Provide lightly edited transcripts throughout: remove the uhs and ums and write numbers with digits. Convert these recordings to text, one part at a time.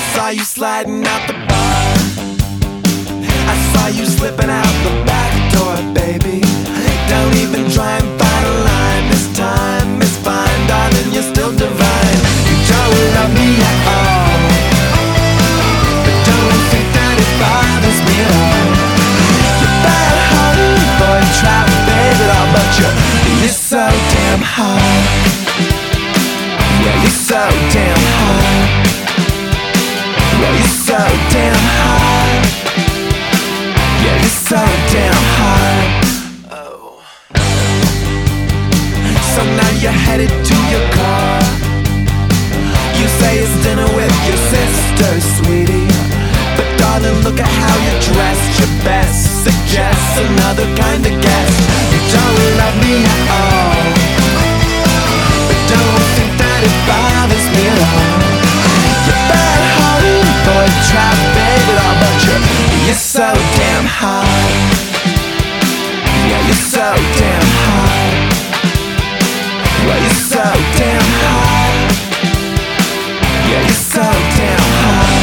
saw you sliding out the bar. I saw you slipping out the back door, baby. Don't even try and find a line this time. It's fine, darling, you're still divine. You don't love me at all, but don't think that it bothers me at all. You're bad hearted, boy, try to fade it all, but you're so damn hot. Yeah, you're so damn hot. Yeah, you're so damn hot. Yeah, you're so damn hot. Oh. So now you're headed to your car. You say it's dinner with your sister, sweetie, but darling, look at how you're dressed. Your best suggests another kind of guest. You don't love me at all, but don't think that it bothers me at all. You're bad-hearted, boy, try to fade it all, but you're so damn hot. Yeah, you're so damn hot. Yeah, you're so damn hot. Yeah, you're so damn hot.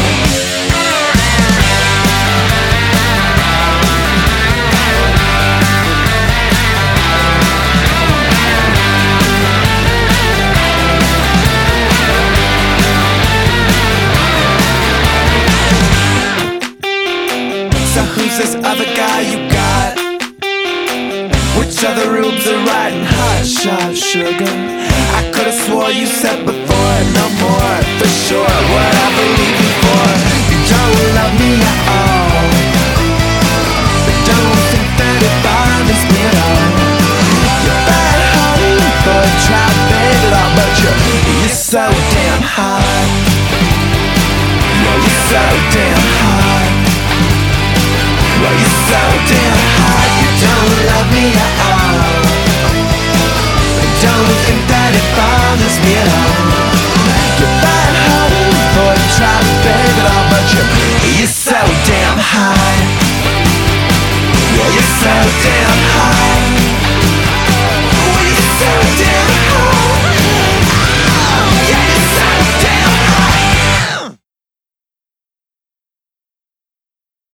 So who's this other guy you got? Which other rubes are riding hot shot, sugar? I could've swore you said before, no more, for sure, what I believe you for. You don't love me at all, but don't think that it bothers me at all. You're bad-hearted, boy, try to fade it all, but you're so damn hot. Yeah, you're so damn hot.